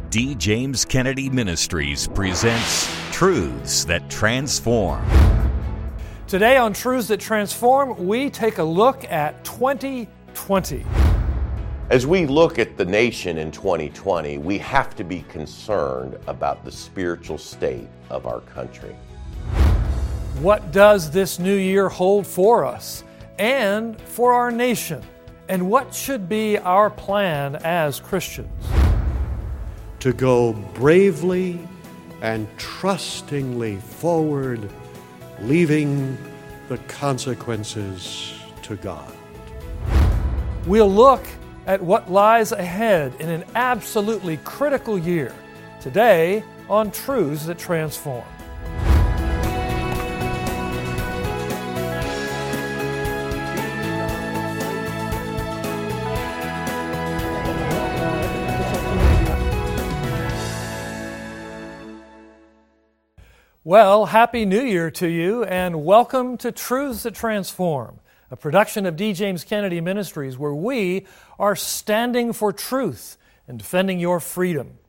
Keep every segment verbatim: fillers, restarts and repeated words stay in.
D. James Kennedy Ministries presents Truths That Transform. Today on Truths That Transform, we take a look at twenty twenty. As we look at the nation in twenty twenty, we have to be concerned about the spiritual state of our country. What does this new year hold for us and for our nation? And what should be our plan as Christians? To go bravely and trustingly forward, leaving the consequences to God. We'll look at what lies ahead in an absolutely critical year, today on Truths That Transform. Well, Happy New Year to you, and welcome to Truths That Transform, a production of D. James Kennedy Ministries, where we are standing for truth and defending your freedom.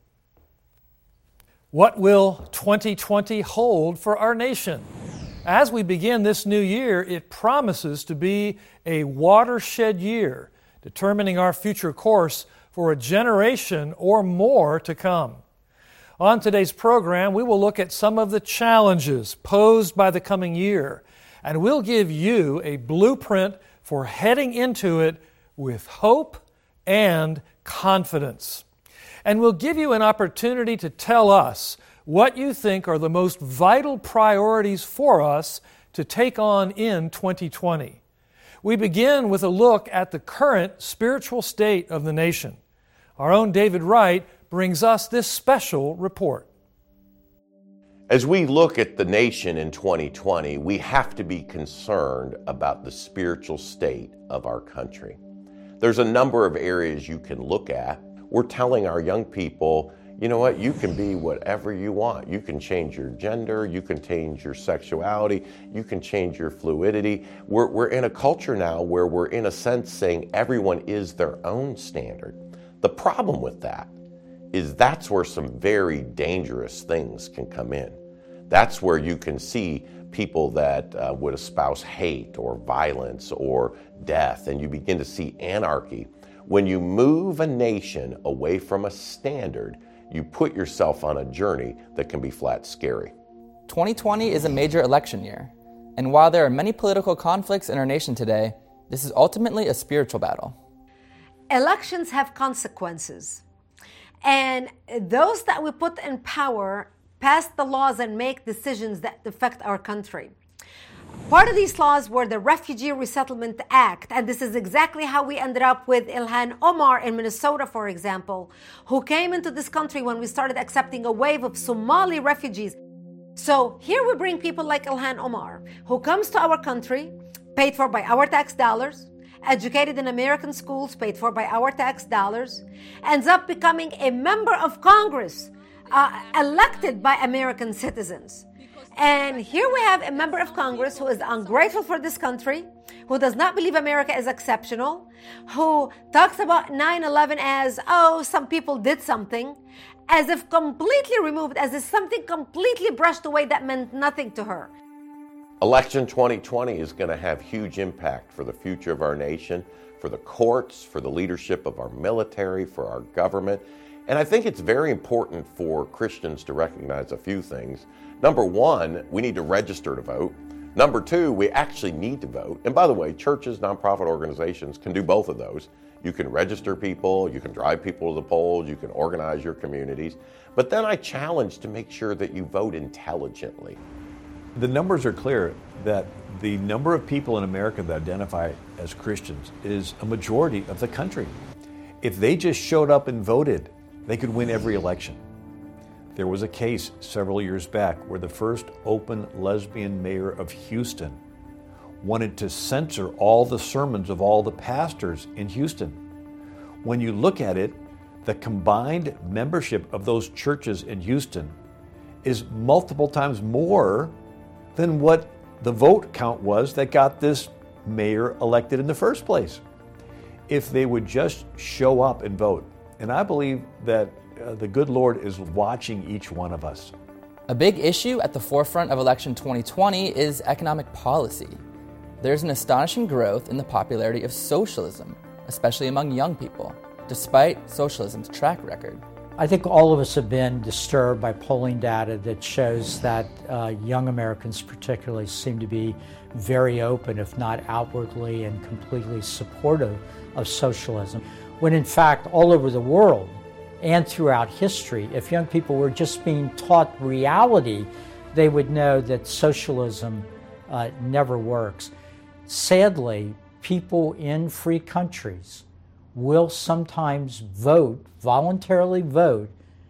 What will twenty twenty hold for our nation? As we begin this new year, it promises to be a watershed year, determining our future course for a generation or more to come. On today's program, we will look at some of the challenges posed by the coming year, and we'll give you a blueprint for heading into it with hope and confidence. And we'll give you an opportunity to tell us what you think are the most vital priorities for us to take on in twenty twenty. We begin with a look at the current spiritual state of the nation. Our own David Wright brings us this special report. As we look at the nation in twenty twenty, we have to be concerned about the spiritual state of our country. There's a number of areas you can look at. We're telling our young people, you know what, you can be whatever you want. You can change your gender, you can change your sexuality, you can change your fluidity. We're, we're in a culture now where we're in a sense saying everyone is their own standard. The problem with that is that's where some very dangerous things can come in. That's where you can see people that uh, would espouse hate or violence or death, and you begin to see anarchy. When you move a nation away from a standard, you put yourself on a journey that can be flat scary. twenty twenty is a major election year, and while there are many political conflicts in our nation today, this is ultimately a spiritual battle. Elections have consequences. And those that we put in power pass the laws and make decisions that affect our country. Part of these laws were the Refugee Resettlement Act, and this is exactly how we ended up with Ilhan Omar in Minnesota, for example, who came into this country when we started accepting a wave of Somali refugees. So here we bring people like Ilhan Omar, who comes to our country, paid for by our tax dollars, educated in American schools, paid for by our tax dollars, ends up becoming a member of Congress, uh, elected by American citizens. And here we have a member of Congress who is ungrateful for this country, who does not believe America is exceptional, who talks about nine eleven as, oh, some people did something, as if completely removed, as if something completely brushed away that meant nothing to her. Election twenty twenty is going to have huge impact for the future of our nation, for the courts, for the leadership of our military, for our government. And I think it's very important for Christians to recognize a few things. Number one, we need to register to vote. Number two, we actually need to vote. And by the way, churches, nonprofit organizations can do both of those. You can register people, you can drive people to the polls, you can organize your communities. But then I challenge to make sure that you vote intelligently. The numbers are clear that the number of people in America that identify as Christians is a majority of the country. If they just showed up and voted, they could win every election. There was a case several years back where the first open lesbian mayor of Houston wanted to censor all the sermons of all the pastors in Houston. When you look at it, the combined membership of those churches in Houston is multiple times more than what the vote count was that got this mayor elected in the first place. If they would just show up and vote. And I believe that uh, the good Lord is watching each one of us. A big issue at the forefront of election twenty twenty is economic policy. There's an astonishing growth in the popularity of socialism, especially among young people, despite socialism's track record. I think all of us have been disturbed by polling data that shows that uh, young Americans particularly seem to be very open, if not outwardly and completely supportive of socialism, when in fact all over the world and throughout history, if young people were just being taught reality, they would know that socialism uh, never works. Sadly, people in free countries will sometimes vote, voluntarily vote,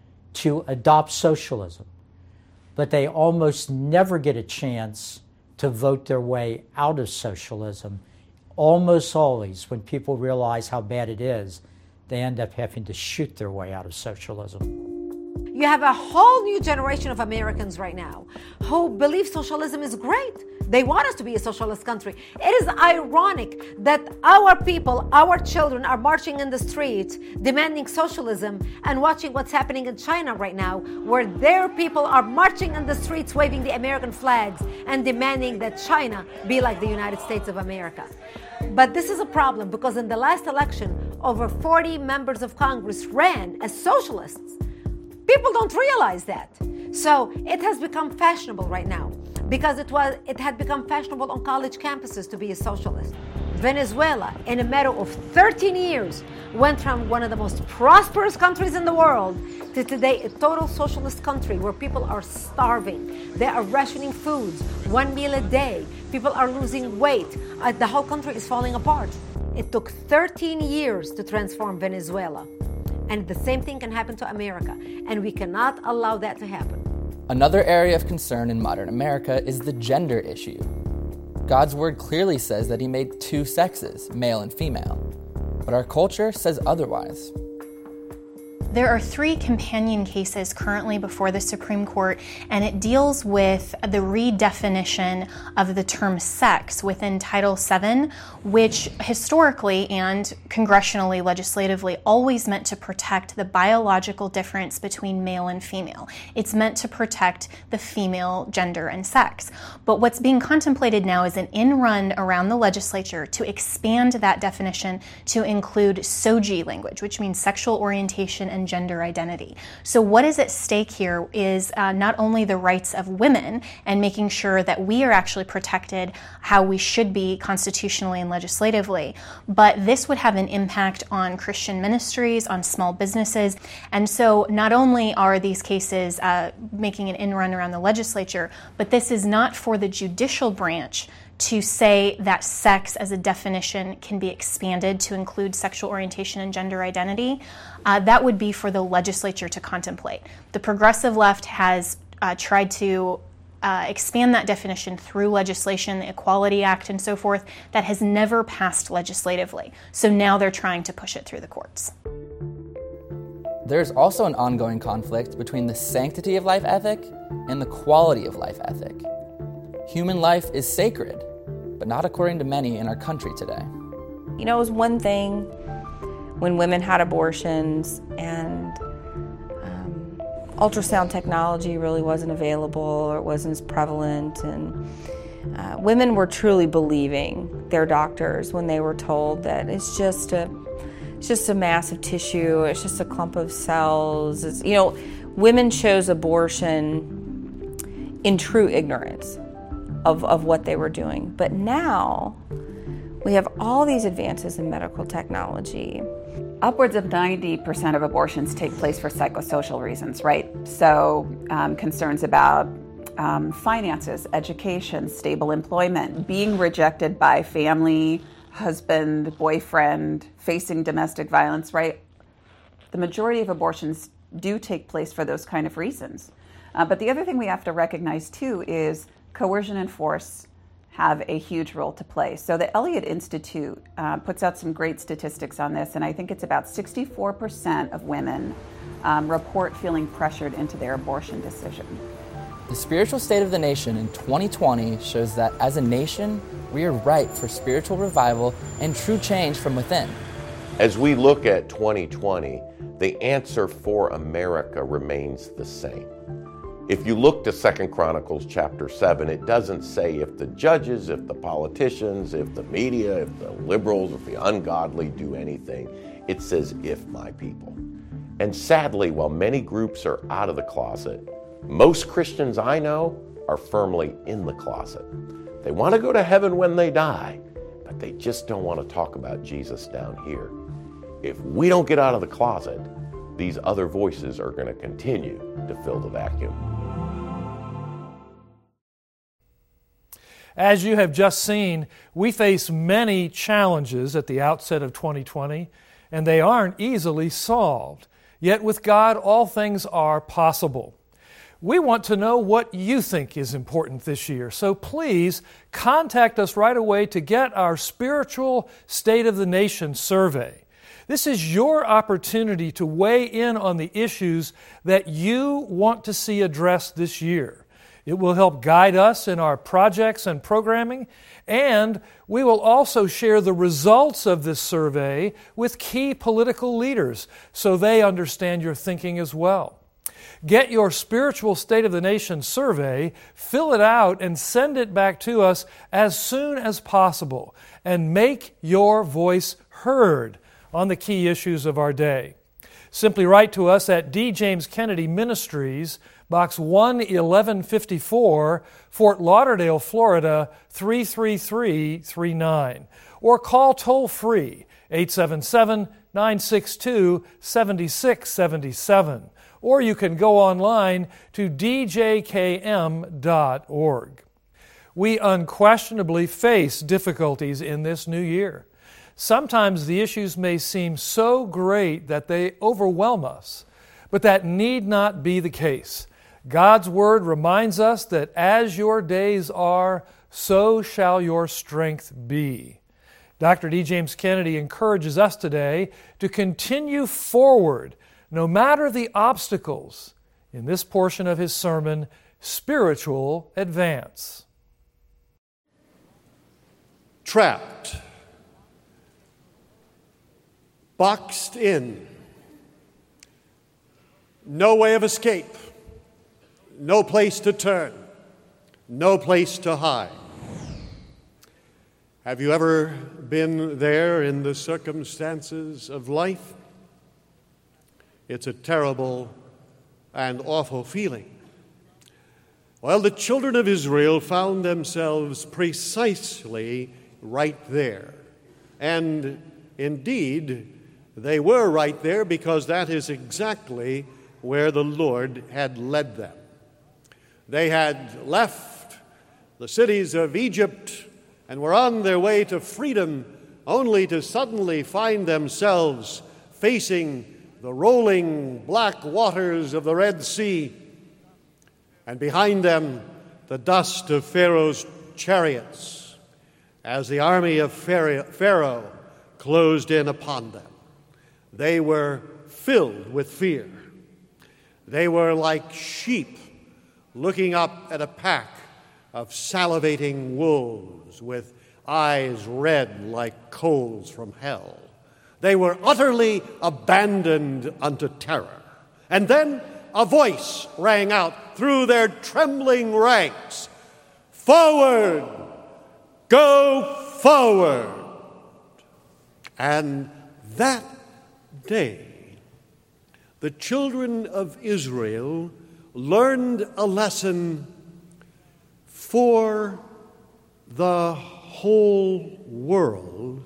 to adopt socialism, but they almost never get a chance to vote their way out of socialism. Almost always, when people realize how bad it is, they end up having to shoot their way out of socialism. You have a whole new generation of Americans right now who believe socialism is great. They want us to be a socialist country. It is ironic that our people, our children are marching in the streets demanding socialism and watching what's happening in China right now, where their people are marching in the streets waving the American flags and demanding that China be like the United States of America. But this is a problem because in the last election, over forty members of Congress ran as socialists. People don't realize that. So it has become fashionable right now because it was it had become fashionable on college campuses to be a socialist. Venezuela, in a matter of thirteen years, went from one of the most prosperous countries in the world to today a total socialist country where people are starving. They are rationing foods, one meal a day. People are losing weight. Uh, the whole country is falling apart. It took thirteen years to transform Venezuela. And the same thing can happen to America, and we cannot allow that to happen. Another area of concern in modern America is the gender issue. God's word clearly says that he made two sexes, male and female, but our culture says otherwise. There are three companion cases currently before the Supreme Court, and it deals with the redefinition of the term sex within Title seven, which historically and congressionally, legislatively, always meant to protect the biological difference between male and female. It's meant to protect the female gender and sex. But what's being contemplated now is an in-run around the legislature to expand that definition to include S O G I language, which means sexual orientation and gender identity. So what is at stake here is uh, not only the rights of women and making sure that we are actually protected how we should be constitutionally and legislatively, but this would have an impact on Christian ministries, on small businesses. And so not only are these cases uh, making an in-run around the legislature, but this is not for the judicial branch to say that sex as a definition can be expanded to include sexual orientation and gender identity. Uh, that would be for the legislature to contemplate. The progressive left has uh, tried to uh, expand that definition through legislation, the Equality Act and so forth. That has never passed legislatively. So now they're trying to push it through the courts. There's also an ongoing conflict between the sanctity of life ethic and the quality of life ethic. Human life is sacred, but not according to many in our country today. You know, it was one thing when women had abortions and um, ultrasound technology really wasn't available or it wasn't as prevalent, and uh, women were truly believing their doctors when they were told that it's just a it's just a mass of tissue, it's just a clump of cells. It's, you know, women chose abortion in true ignorance Of, of what they were doing. But now we have all these advances in medical technology. Upwards of ninety percent of abortions take place for psychosocial reasons, right? So um, concerns about um, finances, education, stable employment, being rejected by family, husband, boyfriend, facing domestic violence, right? The majority of abortions do take place for those kind of reasons. Uh, but the other thing we have to recognize too is coercion and force have a huge role to play. So the Elliott Institute uh, puts out some great statistics on this, and I think it's about sixty-four percent of women um, report feeling pressured into their abortion decision. The spiritual state of the nation in twenty twenty shows that as a nation, we are ripe for spiritual revival and true change from within. As we look at twenty twenty, the answer for America remains the same. If you look to Second Chronicles chapter seven, it doesn't say if the judges, if the politicians, if the media, if the liberals, if the ungodly do anything. It says, if my people. And sadly, while many groups are out of the closet, most Christians I know are firmly in the closet. They want to go to heaven when they die, but they just don't want to talk about Jesus down here. If we don't get out of the closet, these other voices are going to continue to fill the vacuum. As you have just seen, we face many challenges at the outset of twenty twenty, and they aren't easily solved. Yet with God, all things are possible. We want to know what you think is important this year, so please contact us right away to get our Spiritual State of the Nation survey. This is your opportunity to weigh in on the issues that you want to see addressed this year. It will help guide us in our projects and programming, and we will also share the results of this survey with key political leaders so they understand your thinking as well. Get your Spiritual State of the Nation survey, fill it out, and send it back to us as soon as possible, and make your voice heard on the key issues of our day. Simply write to us at D. James Kennedy Ministries, Box one eleven fifty-four, Fort Lauderdale, Florida three three three three nine, or call toll-free eight seven seven, nine six two, seven six seven seven, or you can go online to d j k m dot org. We unquestionably face difficulties in this new year. Sometimes the issues may seem so great that they overwhelm us, but that need not be the case. God's Word reminds us that as your days are, so shall your strength be. Doctor D. James Kennedy encourages us today to continue forward, no matter the obstacles, in this portion of his sermon, Spiritual Advance. Trapped, boxed in, no way of escape, no place to turn, no place to hide. Have you ever been there in the circumstances of life? It's a terrible and awful feeling. Well, the children of Israel found themselves precisely right there. And indeed, they were right there because that is exactly where the Lord had led them. They had left the cities of Egypt and were on their way to freedom, only to suddenly find themselves facing the rolling black waters of the Red Sea, and behind them the dust of Pharaoh's chariots as the army of Pharaoh closed in upon them. They were filled with fear. They were like sheep looking up at a pack of salivating wolves with eyes red like coals from hell. They were utterly abandoned unto terror. And then a voice rang out through their trembling ranks, "Forward! Go forward!" And that day, the children of Israel learned a lesson for the whole world,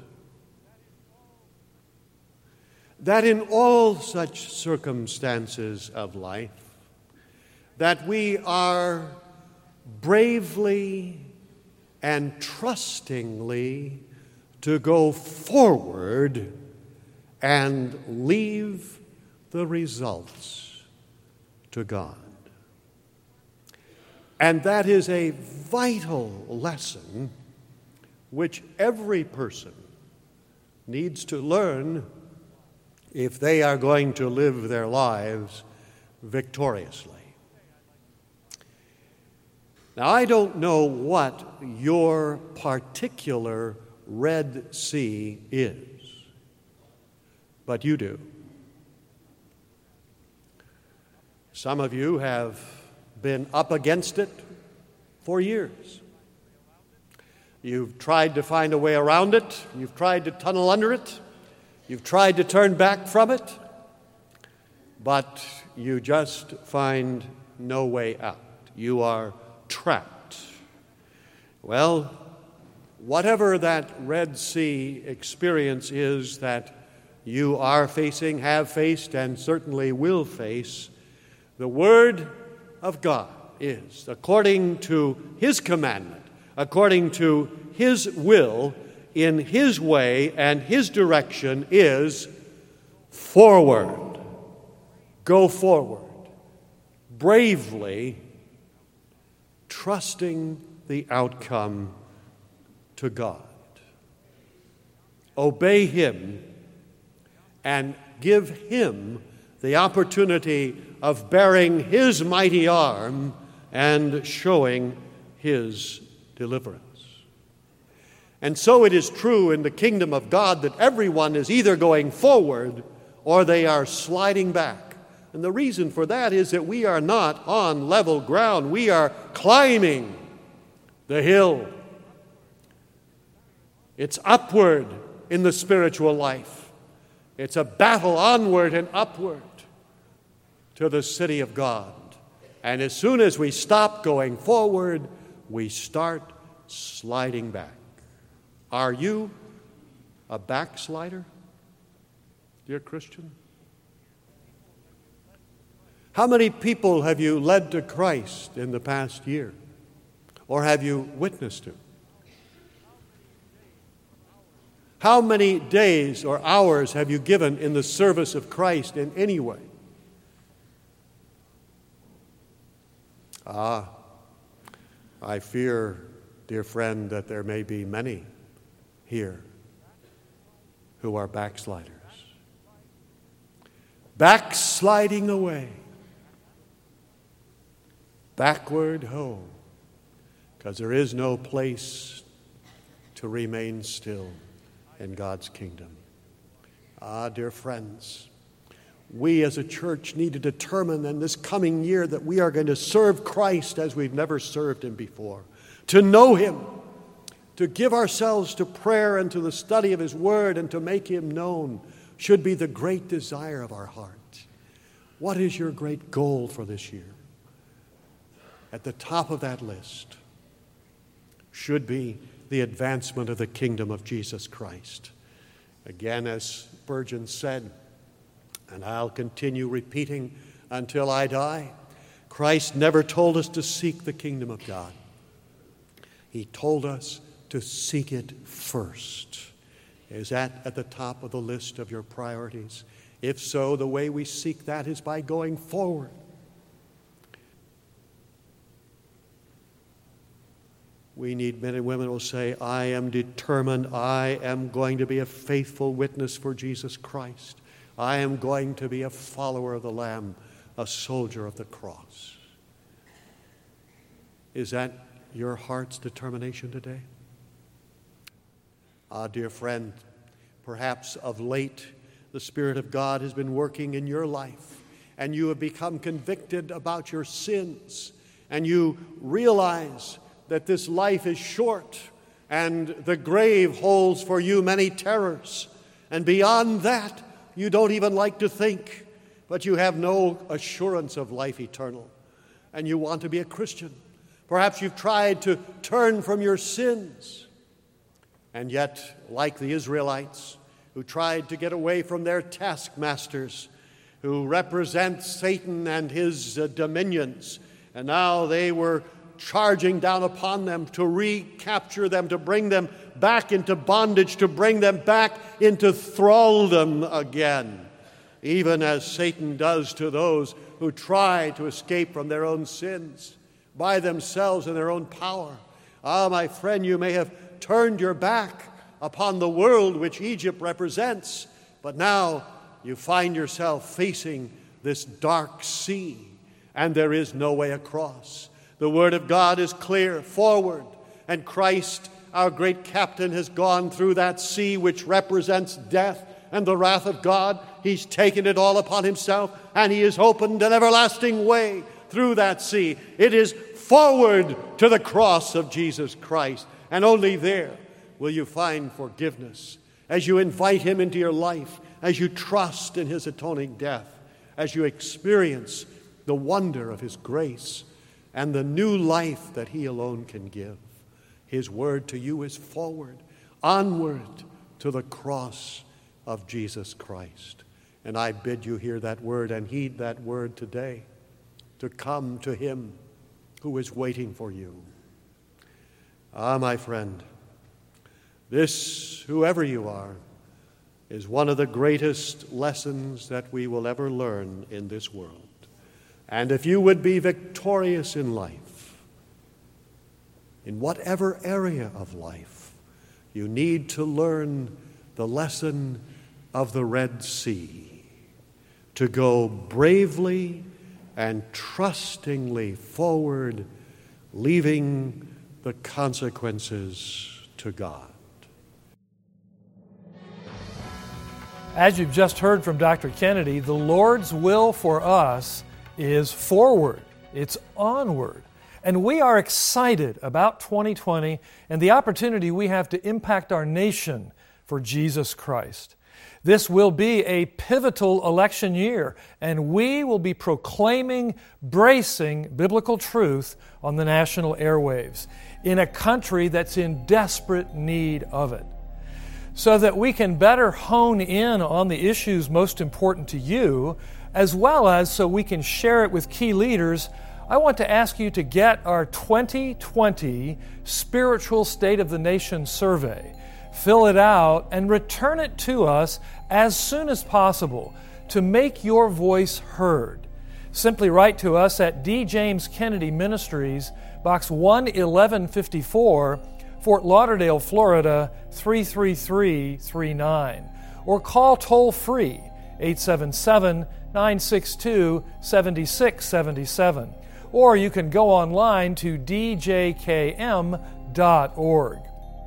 that in all such circumstances of life, that we are bravely and trustingly to go forward and leave the results to God. And that is a vital lesson which every person needs to learn if they are going to live their lives victoriously. Now, I don't know what your particular Red Sea is, but you do. Some of you have been up against it for years. You've tried to find a way around it. You've tried to tunnel under it. You've tried to turn back from it. But you just find no way out. You are trapped. Well, whatever that Red Sea experience is that you are facing, have faced, and certainly will face, the Word of God is, according to His commandment, according to His will, in His way and His direction, is forward. Go forward. Bravely trusting the outcome to God. Obey Him and give Him the opportunity of bearing His mighty arm and showing His deliverance. And so it is true in the kingdom of God that everyone is either going forward or they are sliding back. And the reason for that is that we are not on level ground. We are climbing the hill. It's upward in the spiritual life. It's a battle onward and upward to the city of God. And as soon as we stop going forward, we start sliding back. Are you a backslider, dear Christian? How many people have you led to Christ in the past year? Or have you witnessed to? How many days or hours have you given in the service of Christ in any way? Ah, I fear, dear friend, that there may be many here who are backsliders. Backsliding away. Backward home. Because there is no place to remain still in God's kingdom. Ah, dear friends, we as a church need to determine in this coming year that we are going to serve Christ as we've never served Him before. To know Him, to give ourselves to prayer and to the study of His Word and to make Him known should be the great desire of our heart. What is your great goal for this year? At the top of that list should be the advancement of the kingdom of Jesus Christ. Again, as Spurgeon said, and I'll continue repeating until I die, Christ never told us to seek the kingdom of God. He told us to seek it first. Is that at the top of the list of your priorities? If so, the way we seek that is by going forward. We need men and women who will say, I am determined, I am going to be a faithful witness for Jesus Christ. I am going to be a follower of the Lamb, a soldier of the cross. Is that your heart's determination today? Ah, dear friend, perhaps of late the Spirit of God has been working in your life, and you have become convicted about your sins, and you realize that this life is short and the grave holds for you many terrors. And beyond that, you don't even like to think, but you have no assurance of life eternal. And you want to be a Christian. Perhaps you've tried to turn from your sins. And yet, like the Israelites who tried to get away from their taskmasters, who represent Satan and his uh, dominions, and now they were charging down upon them to recapture them, to bring them back into bondage, to bring them back into thraldom again, even as Satan does to those who try to escape from their own sins by themselves in their own power. Ah, my friend, you may have turned your back upon the world which Egypt represents, but now you find yourself facing this dark sea, and there is no way across. The Word of God is clear, forward, and Christ, our great captain, has gone through that sea which represents death and the wrath of God. He's taken it all upon himself, and he has opened an everlasting way through that sea. It is forward to the cross of Jesus Christ, and only there will you find forgiveness as you invite him into your life, as you trust in his atoning death, as you experience the wonder of his grace and the new life that he alone can give. His word to you is forward, onward to the cross of Jesus Christ. And I bid you hear that word and heed that word today, to come to him who is waiting for you. Ah, my friend, this, whoever you are, is one of the greatest lessons that we will ever learn in this world. And if you would be victorious in life, in whatever area of life, you need to learn the lesson of the Red Sea, to go bravely and trustingly forward, leaving the consequences to God. As you've just heard from Doctor Kennedy, the Lord's will for us is forward. It's onward. And we are excited about twenty twenty and the opportunity we have to impact our nation for Jesus Christ. This will be a pivotal election year, and we will be proclaiming, bracing biblical truth on the national airwaves in a country that's in desperate need of it. So that we can better hone in on the issues most important to you, as well as so we can share it with key leaders, I want to ask you to get our twenty twenty Spiritual State of the Nation survey. Fill it out and return it to us as soon as possible to make your voice heard. Simply write to us at D. James Kennedy Ministries, Box one eleven fifty-four, Fort Lauderdale, Florida, three three three three nine, or call toll-free eight seven seven, nine six two, seven six seven seven, or you can go online to d j k m dot org.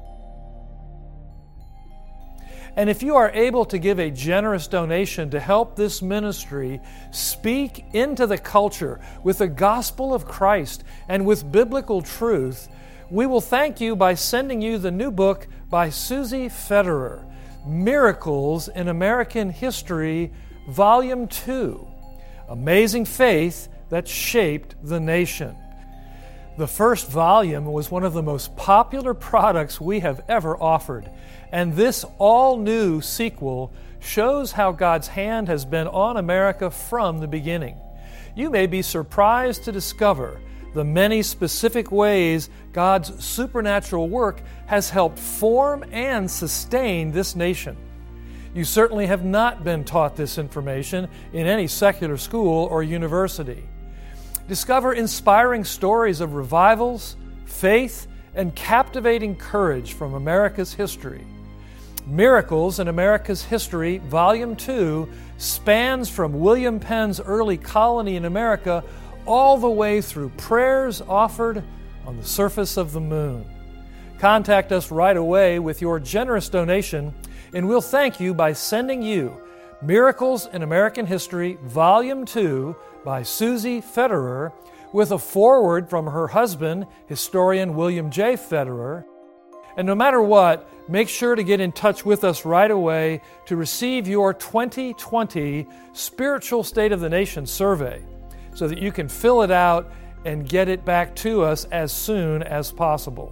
And if you are able to give a generous donation to help this ministry speak into the culture with the gospel of Christ and with biblical truth, we will thank you by sending you the new book by Susie Federer, Miracles in American History, Volume two, Amazing Faith That Shaped the Nation. The first volume was one of the most popular products we have ever offered, and this all-new sequel shows how God's hand has been on America from the beginning. You may be surprised to discover the many specific ways God's supernatural work has helped form and sustain this nation. You certainly have not been taught this information in any secular school or university. Discover inspiring stories of revivals, faith, and captivating courage from America's history. Miracles in America's History, Volume two, spans from William Penn's early colony in America all the way through prayers offered on the surface of the moon. Contact us right away with your generous donation, and we'll thank you by sending you Miracles in American History, Volume two by Susie Federer, with a foreword from her husband, historian William J. Federer. And no matter what, make sure to get in touch with us right away to receive your twenty twenty Spiritual State of the Nation survey, so that you can fill it out and get it back to us as soon as possible.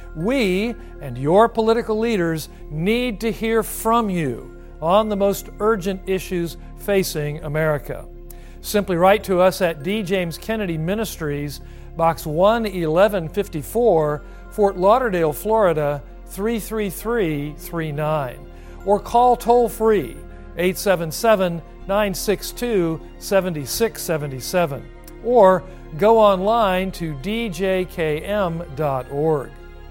We and your political leaders need to hear from you on the most urgent issues facing America. Simply write to us at D. James Kennedy Ministries, Box one eleven fifty-four, Fort Lauderdale, Florida, three three three three nine, or call toll-free eight seven seven, nine six two, seven six seven seven, or go online to d j k m dot org.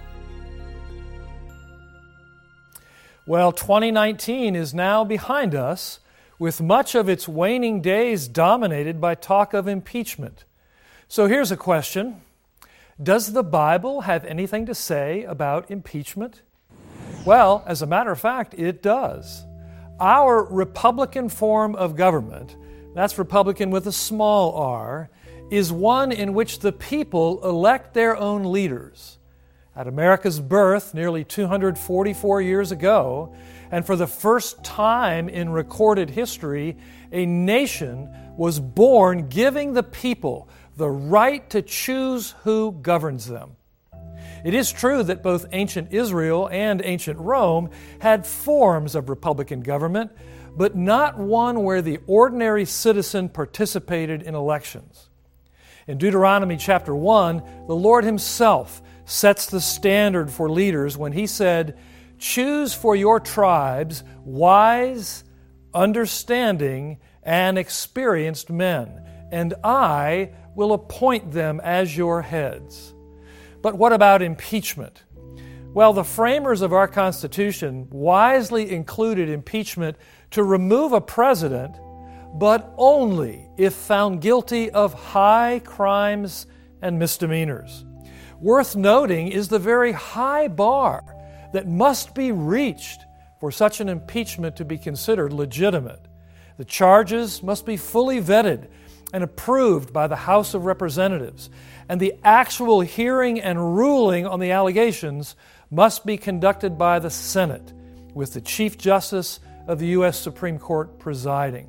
Well, twenty nineteen is now behind us, with much of its waning days dominated by talk of impeachment. So here's a question. Does the Bible have anything to say about impeachment? Well, as a matter of fact, it does. Our Republican form of government, that's Republican with a small r, is one in which the people elect their own leaders. At America's birth nearly two hundred forty-four years ago, and for the first time in recorded history, a nation was born giving the people the right to choose who governs them. It is true that both ancient Israel and ancient Rome had forms of republican government, but not one where the ordinary citizen participated in elections. In Deuteronomy chapter one, the Lord Himself sets the standard for leaders when He said, "Choose for your tribes wise, understanding, and experienced men, and I will appoint them as your heads." But what about impeachment? Well, the framers of our Constitution wisely included impeachment to remove a president, but only if found guilty of high crimes and misdemeanors. Worth noting is the very high bar that must be reached for such an impeachment to be considered legitimate. The charges must be fully vetted and approved by the House of Representatives, and the actual hearing and ruling on the allegations must be conducted by the Senate, with the Chief Justice of the U S Supreme Court presiding.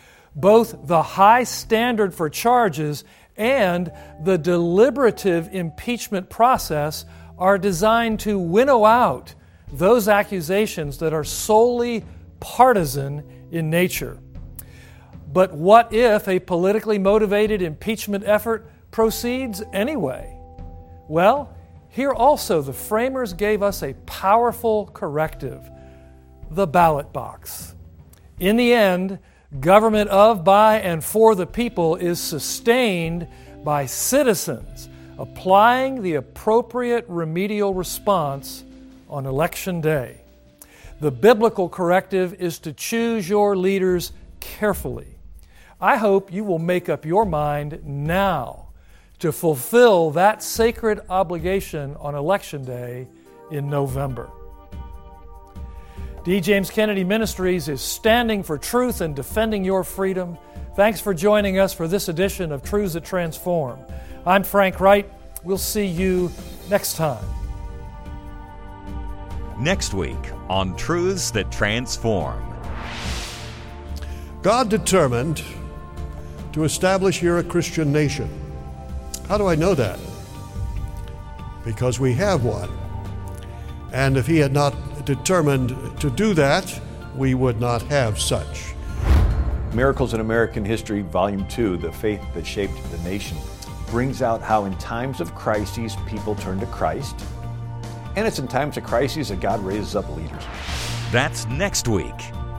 Both the high standard for charges and the deliberative impeachment process are designed to winnow out those accusations that are solely partisan in nature. But what if a politically motivated impeachment effort proceeds anyway? Well, here also the framers gave us a powerful corrective: the ballot box. In the end, government of, by, and for the people is sustained by citizens applying the appropriate remedial response on Election Day. The biblical corrective is to choose your leaders carefully. I hope you will make up your mind now to fulfill that sacred obligation on Election Day in November. D. James Kennedy Ministries is standing for truth and defending your freedom. Thanks for joining us for this edition of Truths That Transform. I'm Frank Wright. We'll see you next time. Next week on Truths That Transform. God determined to establish here a Christian nation. How do I know that? Because we have one. And if He had not determined to do that, we would not have such. Miracles in American History, Volume two, The Faith That Shaped the Nation, brings out how in times of crises people turn to Christ, and it's in times of crises that God raises up leaders. That's next week.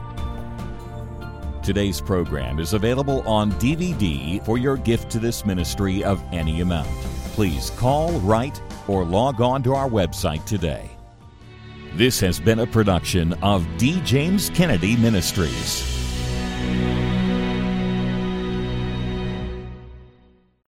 Today's program is available on D V D for your gift to this ministry of any amount. Please call, write, or log on to our website today. This has been a production of D. James Kennedy Ministries.